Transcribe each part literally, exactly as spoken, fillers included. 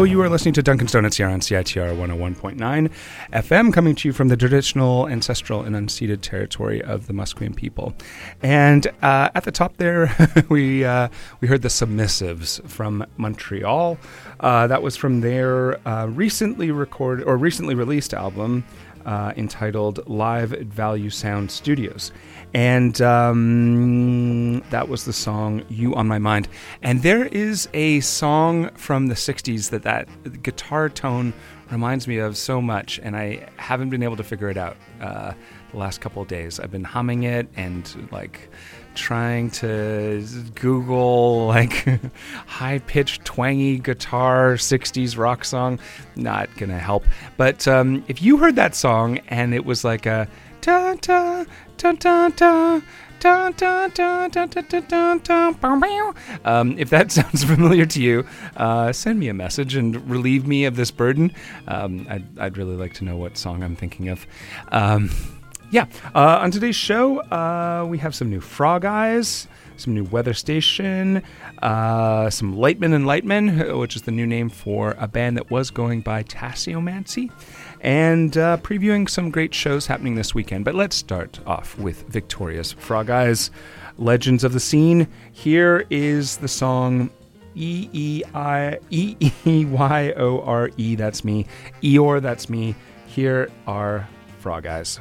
You are listening to Duncan Donuts here on C I T R one oh one point nine F M, coming to you from the traditional, ancestral, and unceded territory of the Musqueam people. And uh, at the top there, we uh, we heard the Submissives from Montreal. Uh, that was from their uh, recently recorded or recently released album uh, entitled Live at Value Sound Studios. And um, that was the song You On My Mind. And there is a song from the sixties that that guitar tone reminds me of so much, and I haven't been able to figure it out uh, the last couple of days. I've been humming it and like trying to Google like high-pitched, twangy guitar sixties rock song. Not gonna help. But um, if you heard that song and it was like a ta ta ta ta ta ta ta ta ta ta ta, um, if that sounds familiar to you, uh, send me a message and relieve me of this burden. Um, I'd, I'd really like to know what song I'm thinking of. Um, yeah, uh, on today's show, uh, we have some new Frog Eyes, some new Weather Station, uh, some Lightman and Lightman, which is the new name for a band that was going by Tassiomancy, and uh, previewing some great shows happening this weekend. But let's start off with Victoria's Frog Eyes, Legends of the Scene. Here is the song E E I E E Y O R E, that's me. Eeyore, that's me. Here are Frog Eyes.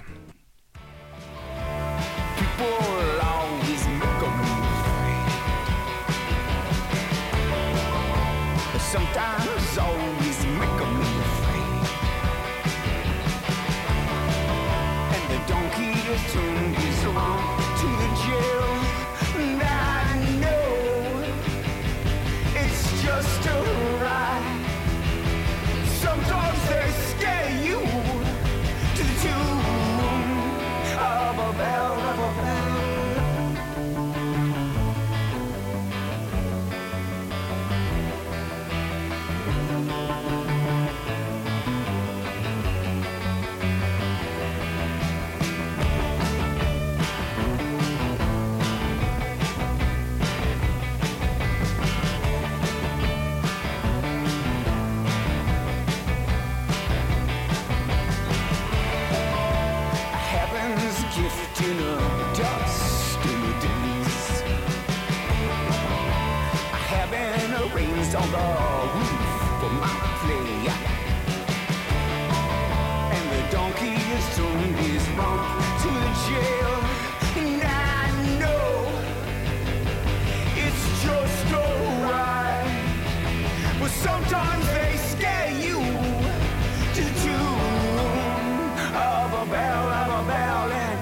People always make a move. Sometimes always make a move. And the donkey is turned his rump to the jail. And I know it's just a ride. Sometimes they scare you to the tune of a bell, of a bell. In a dust in the days, heaven rains on the roof for my play, and the donkey has turned his rump to the jail. And I know it's just a ride, but sometimes they scare you to the tune of a bell, of a bell. And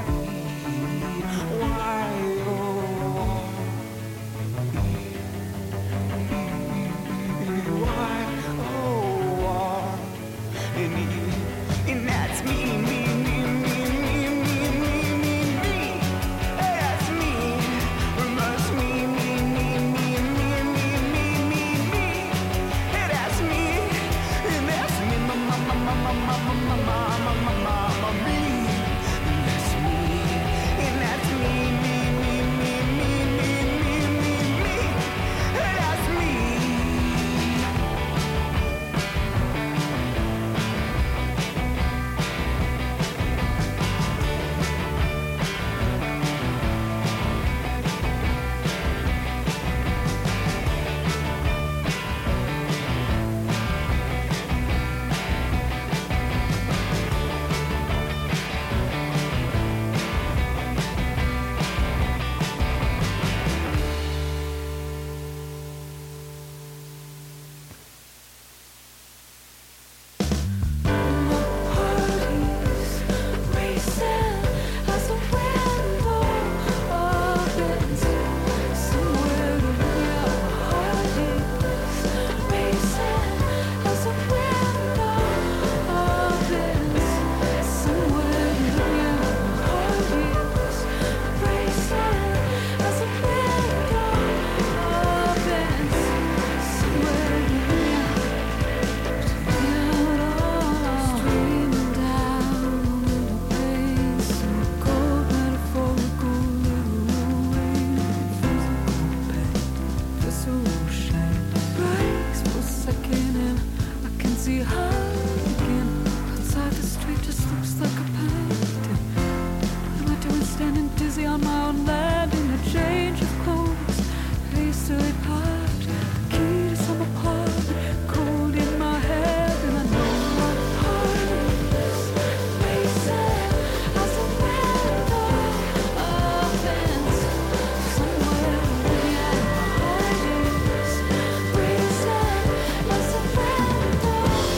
busy on my own land in a change of clothes. Hastily packed, the key to some apartment, cold in my head, and I know my heart is racing as a window opens somewhere near my heart is racing as a window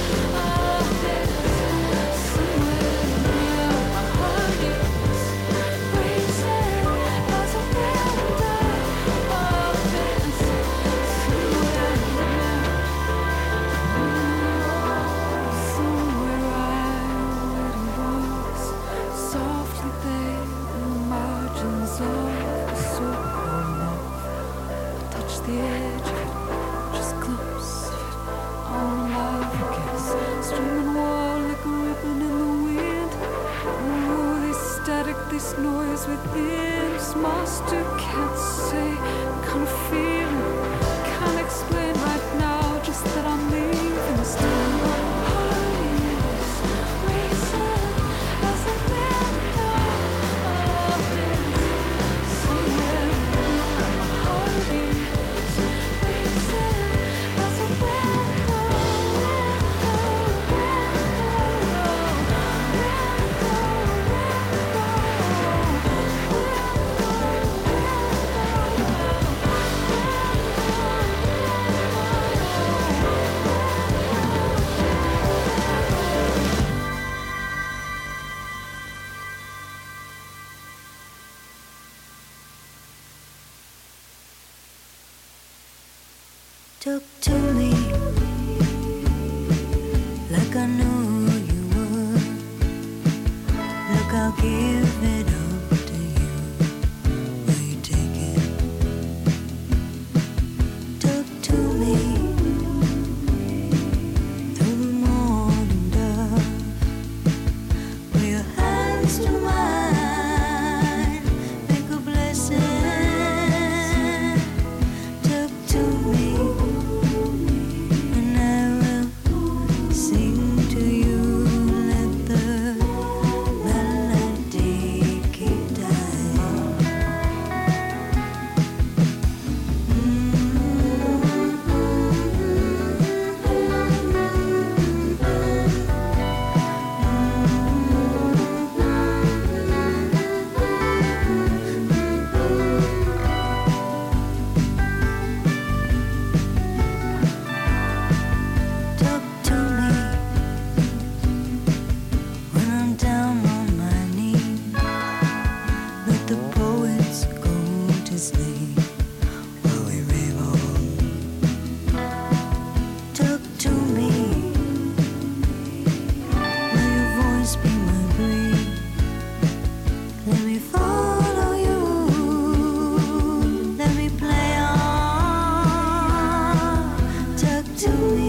opens somewhere near my heart is racing as a window opens somewhere somewhere I was softly there in the margins of the circle enough to touch the edge of it, just glimpse of it on my focus, streaming wall like a ribbon in the wind. Oh, this static, this noise within, this master can't say, kind of feeling, can't explain right now, just that I'm leaving, still my heart is racing as a window opens somewhere near my heart is racing as a window, Talk to me like I know you would. Look, I'll give it up to you. Will you take it? Talk to me through the morning dark. With your hands to mine, make a blessing. Talk to me. And I will sing to you, let the melody keep dying. Talk to me when I'm down on my knees. Let the poets go to sleep while we rave on. Talk to me. Let your voice be my breeze. Let me follow you. Let me play on. Talk to me.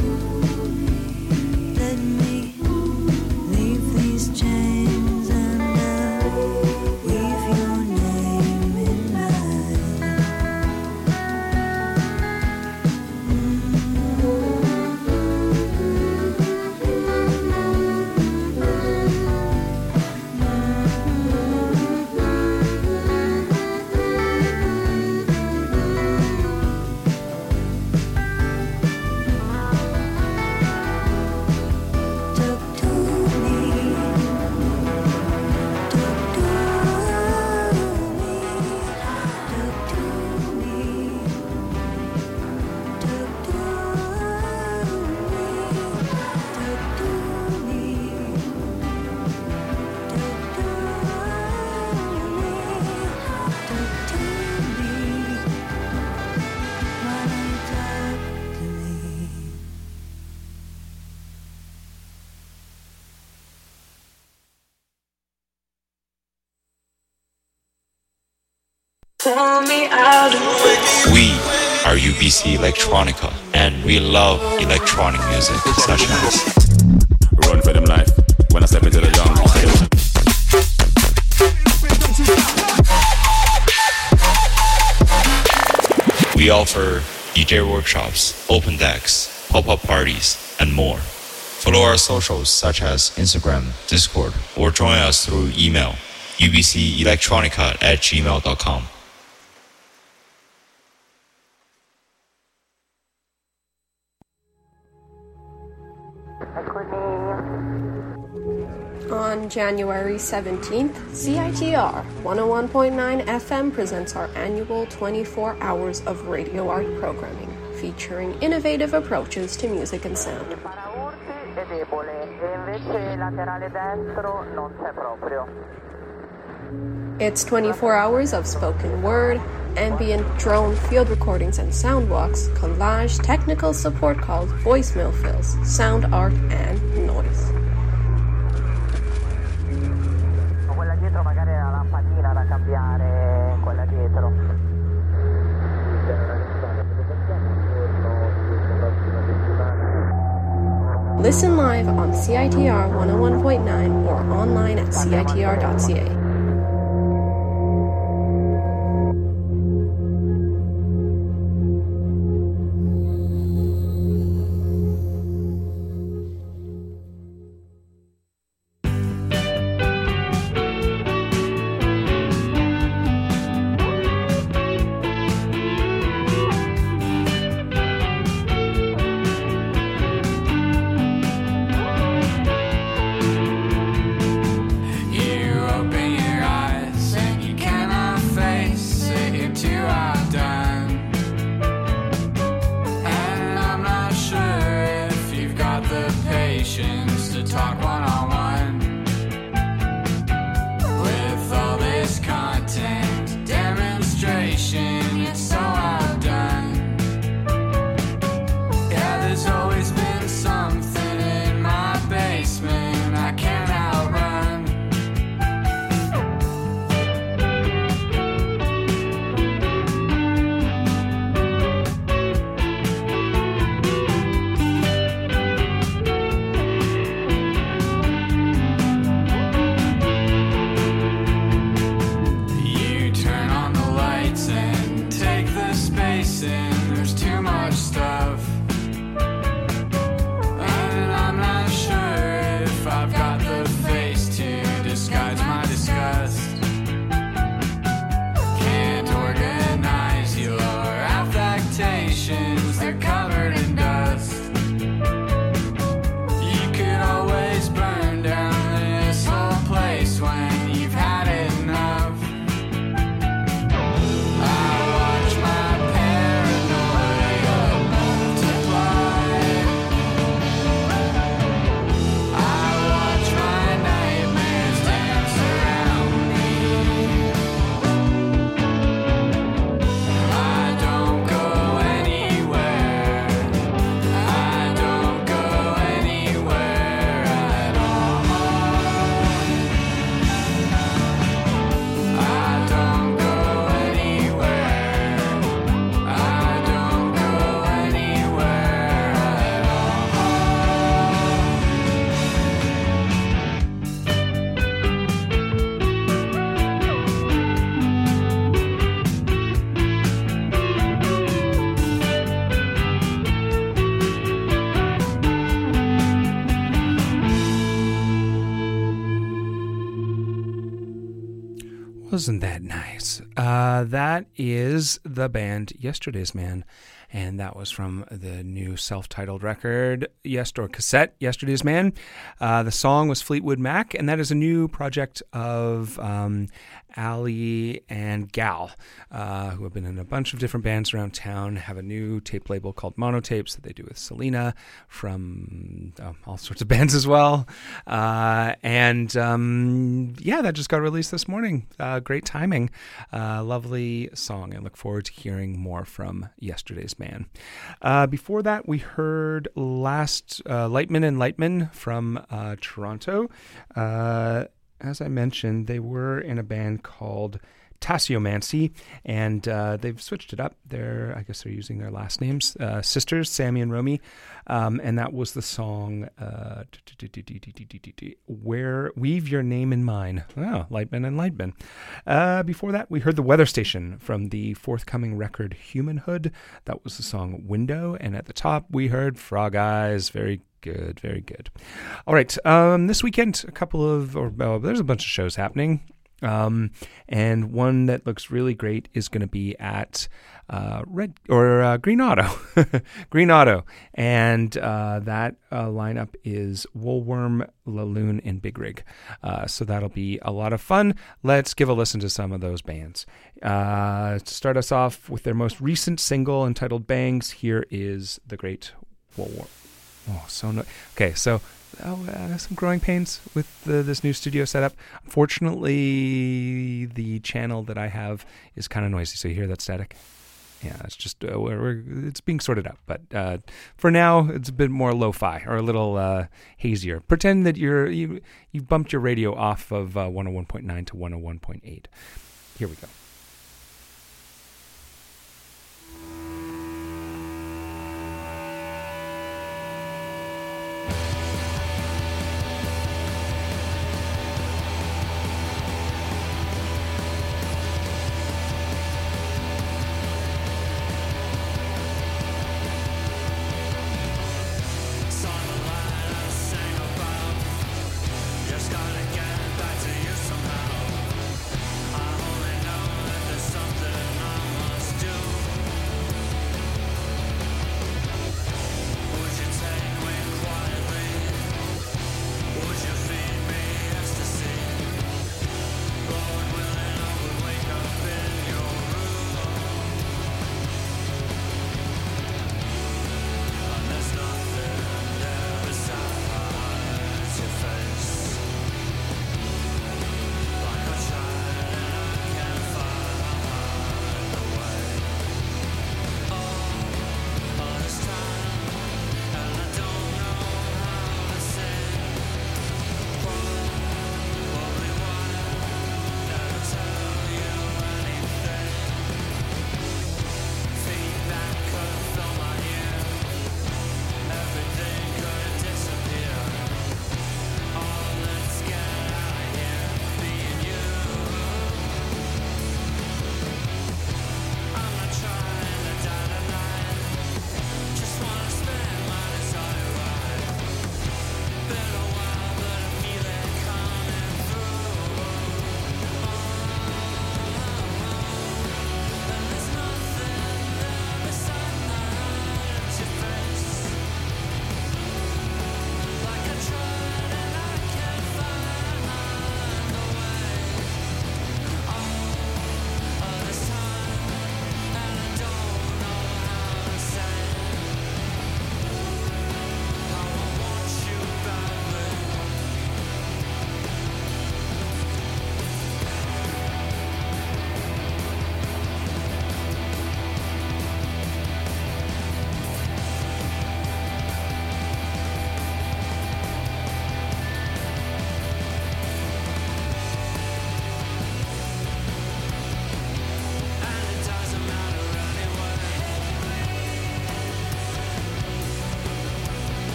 Let me leave these chains and uh, weave your name in mine. Talk to me. Talk to me. Talk to me. Talk to me. Talk to me. Talk to me. Talk to me. Why don't you talk to me? Pull me out of it. We are U B C Electronica, and we love electronic music such as Run for them life when I step into the jungle. we offer D J workshops, open decks, pop-up parties, and more. Follow our socials such as Instagram, Discord, or join us through email u b c electronica at gmail dot com. On January seventeenth, C I T R one oh one point nine F M presents our annual twenty-four hours of radio art programming, featuring innovative approaches to music and sound. It's twenty-four hours of spoken word, ambient drone field recordings and sound walks, collage, technical support calls, voicemail fills, sound art, and noise. Quella dietro magari è la lampadina da cambiare, quella dietro. Listen live on C I T R one oh one point nine or online at c i t r dot c a. Wasn't that nice? Uh, that is the band Yesterday's Man, and that was from the new self-titled record, yes, or cassette, Yesterday's Man. Uh, the song was Fleetwood Mac, and that is a new project of um, Ali and Gal, uh, who have been in a bunch of different bands around town, have a new tape label called Monotapes that they do with Selena from oh, all sorts of bands as well. Uh, and um, yeah, that just got released this morning. Uh, great timing. Uh, lovely song. I look forward to hearing more from Yesterday's Man. Uh, before that, we heard last uh, Lightman and Lightman from uh, Toronto. Uh, as I mentioned, they were in a band called Tassiomancy, and uh, they've switched it up. They're, I guess they're using their last names, uh, sisters, Sammy and Romy, um, and that was the song uh, Where Weave Your Name in Mine. Oh, Lightman and Lightman. Uh, before that, we heard The Weather Station from the forthcoming record Humanhood. That was the song Window, and at the top, we heard Frog Eyes. Very good, very good. All right, um, this weekend, a couple of, or oh, there's a bunch of shows happening. Um, and one that looks really great is going to be at uh, Red or uh, Green Auto, Green Auto, and uh, that uh, lineup is Woolworm, Laloon, and Big Rig. Uh, so that'll be a lot of fun. Let's give a listen to some of those bands. Uh, to start us off with their most recent single entitled "Bangs," here is the great Woolworm. Oh, so no. Okay, so. Oh, uh, some growing pains with the, this new studio setup. Unfortunately, the channel that I have is kind of noisy. So you hear that static? Yeah, it's just uh, we're, we're, it's being sorted out. But uh, for now, it's a bit more lo-fi or a little uh, hazier. Pretend that you're you you bumped your radio off of uh, one oh one point nine to one oh one point eight. Here we go. Just gotta get back to you somehow. I only know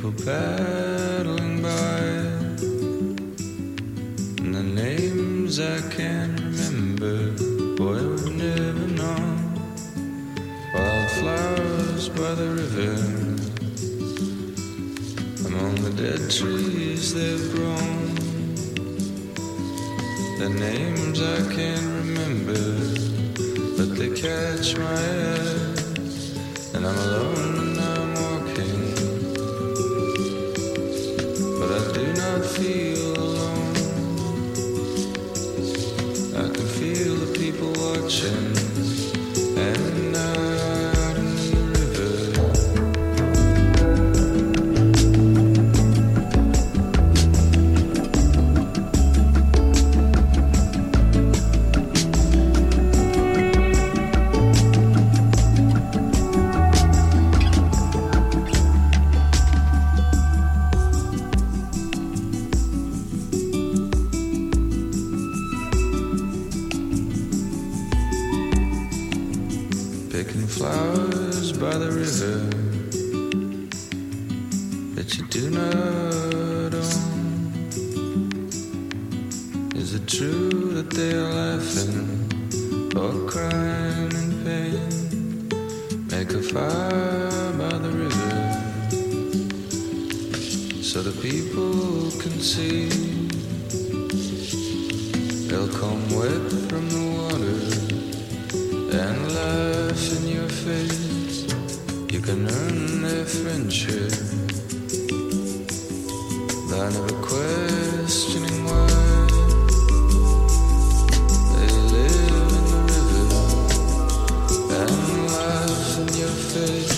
People paddling by, and the names I can't remember, boy, we've never known. Wildflowers by the river, among the dead trees they've grown. The names I can't remember, but they catch my eye, and I'm alone and I'm walking, but I do not feel alone. I can feel the people watching, and out in the river. Picking flowers by the river that you do not own. Is it true that they are laughing or crying in pain? Make a fire by the river so the people can see. They'll come wet from the water and laugh in your face. You can earn their friendship by never questioning why they live in the river and laugh in your face.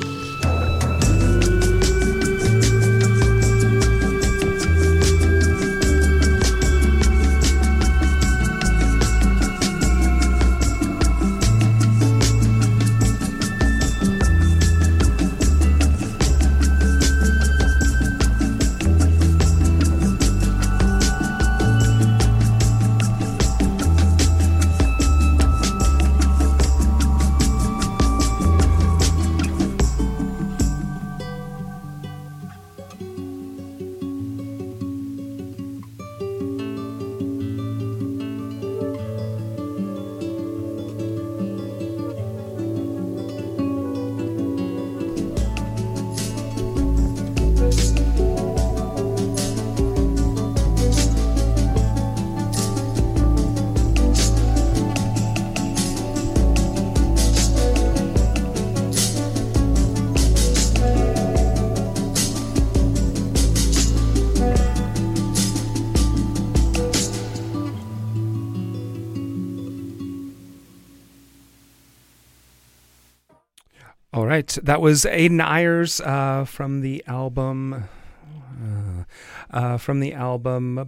All right, that was Aiden Ayers uh, from the album. Uh, uh, from the album. Uh,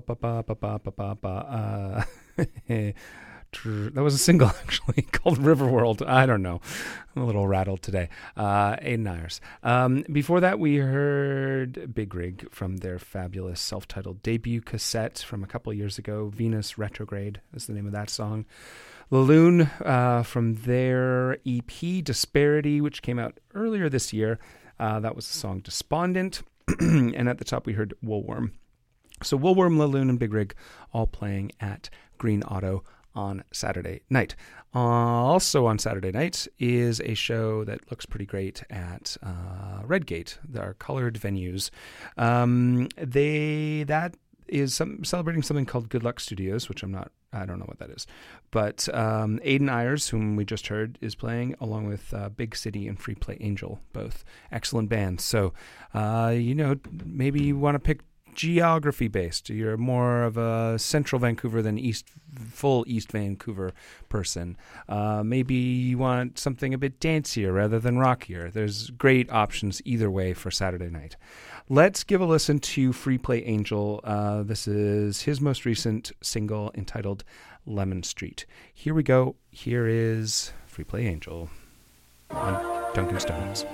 that was a single actually called Riverworld. I don't know. I'm a little rattled today. Uh, Aiden Ayers. Um, before that, we heard Big Rig from their fabulous self-titled debut cassette from a couple of years ago. Venus Retrograde is the name of that song. Laloon uh, from their E P Disparity, which came out earlier this year. Uh, that was the song Despondent. And at the top we heard Woolworm. So Woolworm, Laloon, and Big Rig all playing at Green Auto on Saturday night. Uh, also on Saturday night is a show that looks pretty great at uh, Redgate, our colored venues. Um, they that is some, celebrating something called Good Luck Studios, which I'm not, I don't know what that is. But um, Aiden Ayers, whom we just heard, is playing along with uh, Big City and Free Play Angel, both excellent bands. So, uh, you know, maybe you want to pick geography based. You're more of a central Vancouver than east, full East Vancouver person. Uh, maybe you want something a bit dancier rather than rockier. There's great options either way for Saturday night. Let's give a listen to Free Play Angel. Uh, this is his most recent single entitled Lemon Street. Here we go. Here is Free Play Angel on Duncan Stones.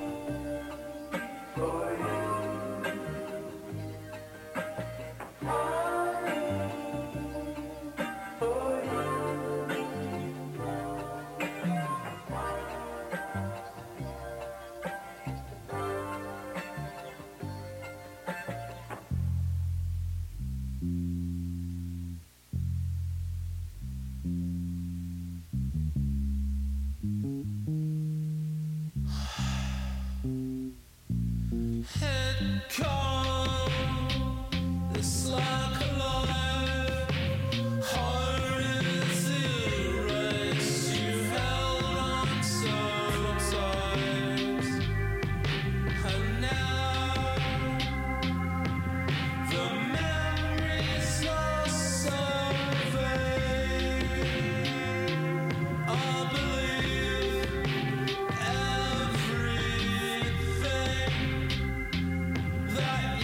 Head cold, it's like a lie. Heart is erased. You held on so tight, and now the memories are so vague. I believe everything that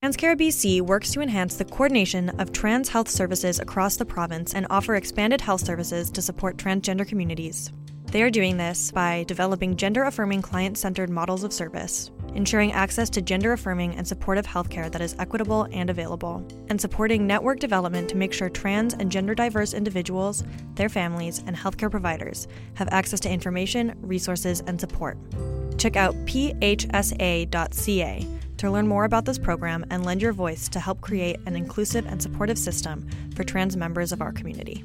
TransCare B C works to enhance the coordination of trans health services across the province and offer expanded health services to support transgender communities. They are doing this by developing gender-affirming client-centered models of service, ensuring access to gender-affirming and supportive healthcare that is equitable and available, and supporting network development to make sure trans and gender-diverse individuals, their families, and healthcare providers have access to information, resources, and support. Check out p h s a dot c a to learn more about this program and lend your voice to help create an inclusive and supportive system for trans members of our community.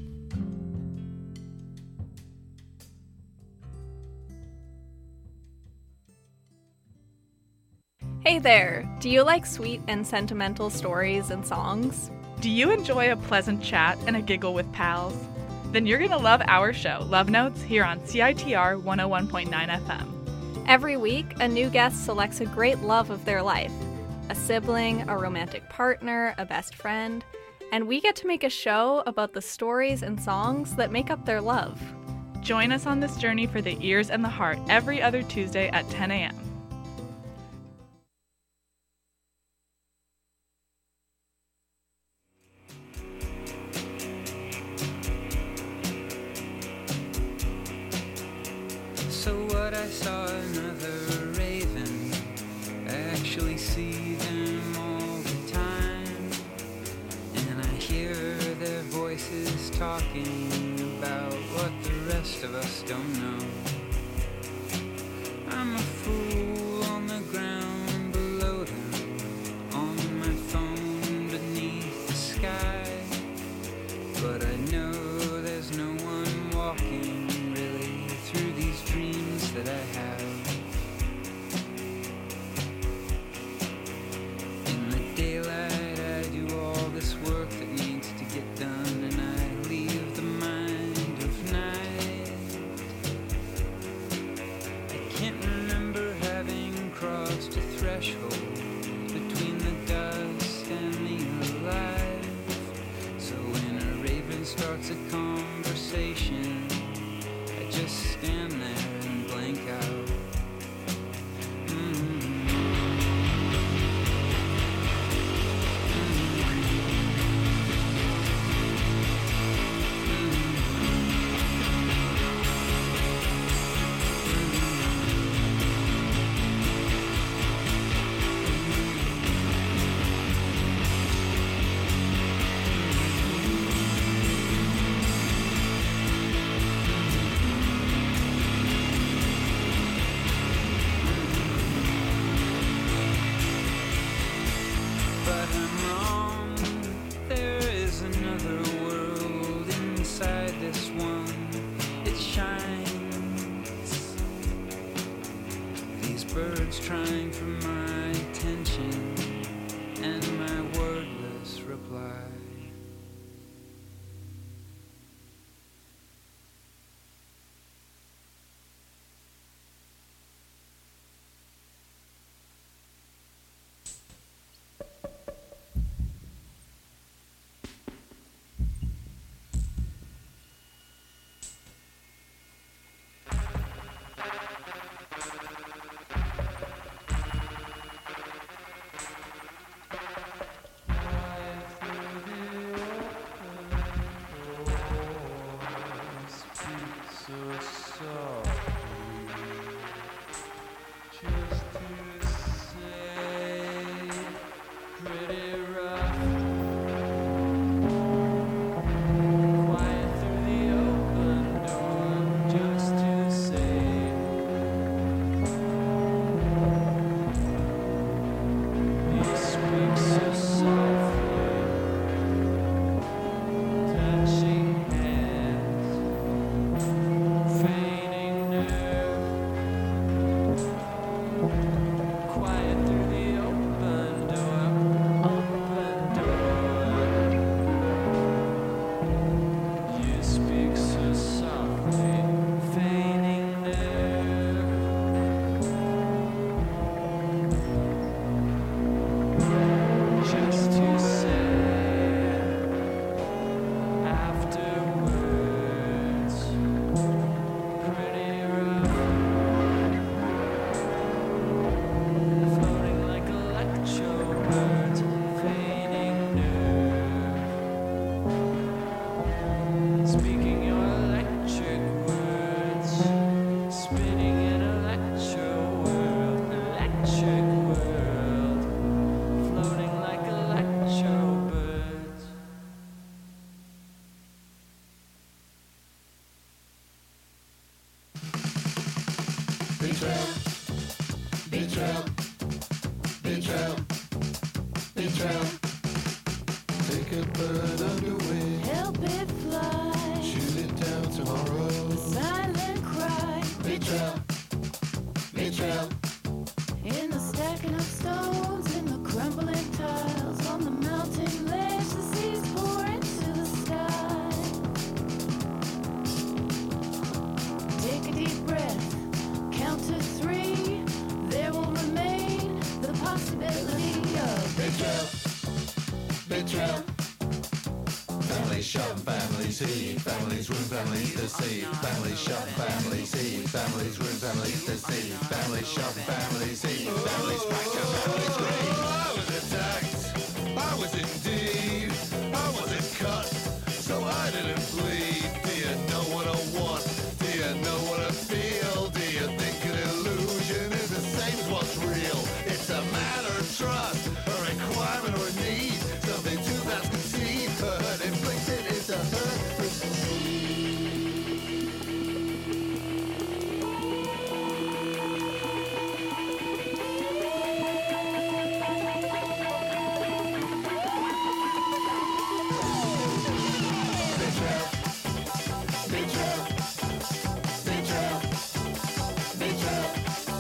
Hey there! Do you like sweet and sentimental stories and songs? Do you enjoy a pleasant chat and a giggle with pals? Then you're going to love our show, Love Notes, here on C I T R one oh one point nine F M. Every week, a new guest selects a great love of their life. A sibling, a romantic partner, a best friend. And we get to make a show about the stories and songs that make up their love. Join us on this journey for the ears and the heart every other Tuesday at ten a.m. So what, I saw another raven. I actually see them all the time, and I hear their voices talking about what the rest of us don't know. I'm a fool on the ground below them, on my phone beneath the sky, but I know there's no one walking through these dreams that I have. In the daylight I do all this work that needs to get done, and I leave the mind of night. I can't remember having crossed a threshold between the dust and the alive. So when a raven starts a conversation, just stand there and blank out. Mm-hmm. Birds trying for my attention and my wordless reply. Through Betrayal, betrayal, betrayal. Take a bird under wing, Help it fly. shoot it down tomorrow. Silent cry. Betrayal, betrayal. In the stacking of stones, in the crumbling tiles, on the mountain ledge, the seas pour into the sky. Take a deep breath, count to three. There will remain the possibility of Betrayal, betrayal. Families shot, families heat, families ruin, families deceive, families shot, families heat, families ruin, families deceive, families shot, families heat, families fracture, families grieve. I was attacked, I was indeed, I wasn't cut, so I didn't bleed. Do you know what I want? Do you know what I feel? Do you think an illusion is the same as what's real? It's a matter of trust, a requirement or a need, something too fast conceived, a hurt inflicted is a hurt received. Betrayal, betrayal, betrayal, betrayal.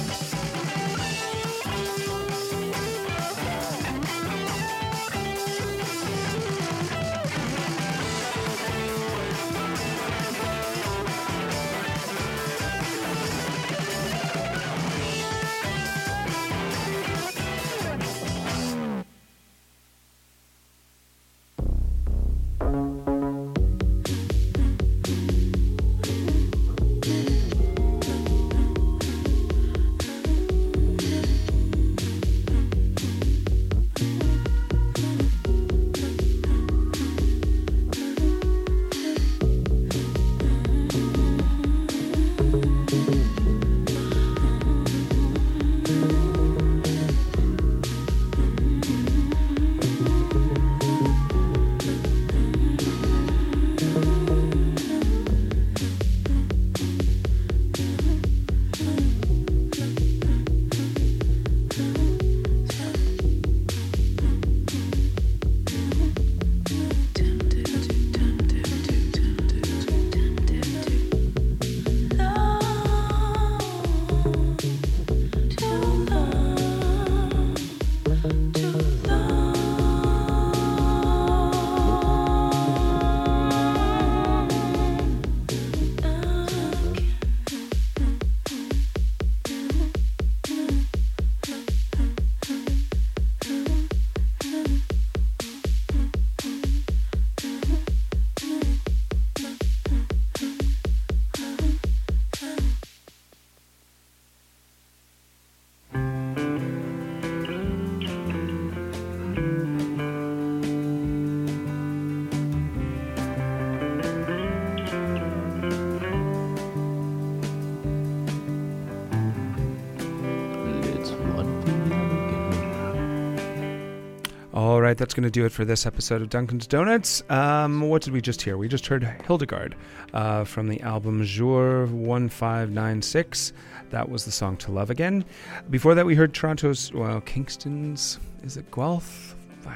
All right, that's going to do it for this episode of Duncan's Donuts. Um, what did we just hear? We just heard Hildegard uh, from the album Jour one five nine six. That was the song To Love Again. Before that, we heard Toronto's, well, Kingston's, is it Guelph?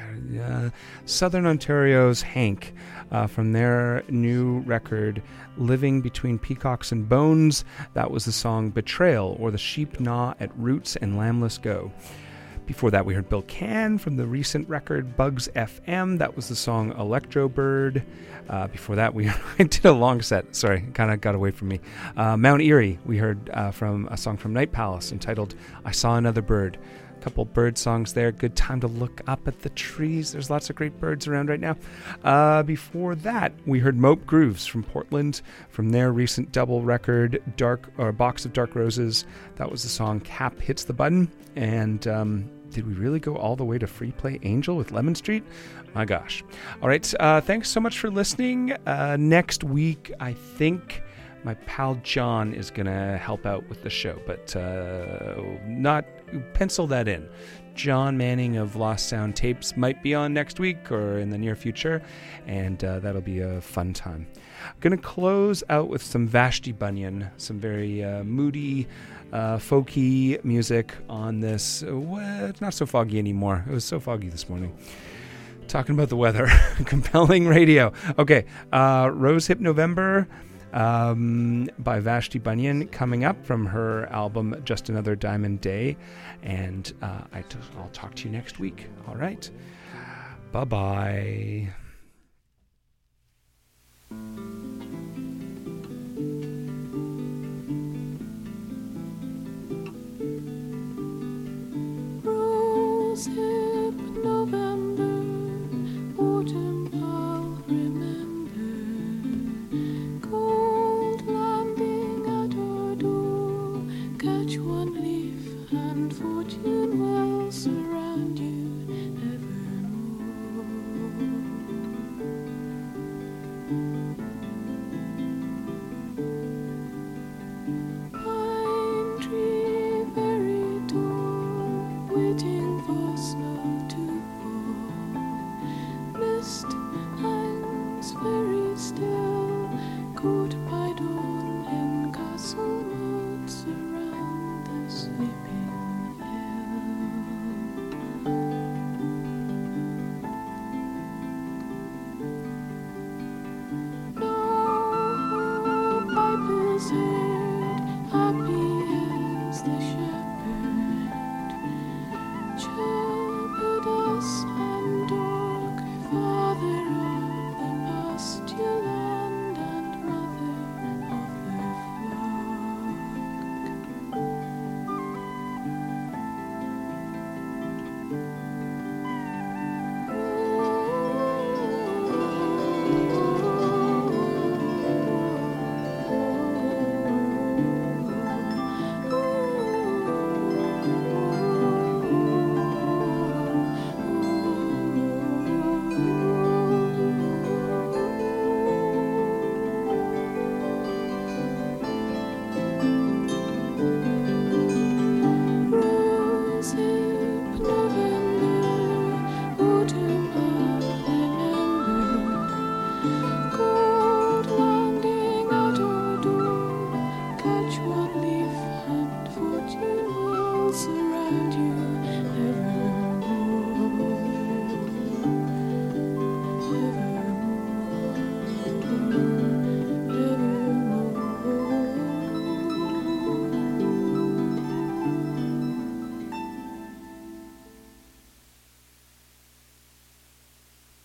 Uh, Southern Ontario's Hank uh, from their new record, Living Between Peacocks and Bones. That was the song Betrayal, or The Sheep Gnaw at Roots and Lambless Go. Before that, we heard Bill Cann from the recent record Bugs F M. That was the song Electro Bird. Uh, before that, we did a long set. Sorry, kind of got away from me. Uh, Mount Erie, we heard uh, from a song from Night Palace entitled I Saw Another Bird. A couple bird songs there. Good time to look up at the trees. There's lots of great birds around right now. Uh, before that, we heard Mope Grooves from Portland from their recent double record, Dark or Box of Dark Roses. That was the song Cap Hits the Button. And um, did we really go all the way to Free Play Angel with Lemon Street? My gosh. All right. Uh, thanks so much for listening. Uh, next week, I think my pal John is going to help out with the show, but uh, not pencil that in. John Manning of Lost Sound Tapes might be on next week or in the near future, and uh, that'll be a fun time. I'm going to close out with some Vashti Bunyan, some very uh, moody, uh, folky music on this. Uh, well, it's not so foggy anymore. It was so foggy this morning. Talking about the weather. Compelling radio. Okay, uh, Rose Hip November um, by Vashti Bunyan coming up from her album Just Another Diamond Day. And uh, I t- I'll talk to you next week. All right. Bye-bye. Rose Hip November, autumn I'll remember. Cold landing at our door, catch one leaf and fortune will surround you.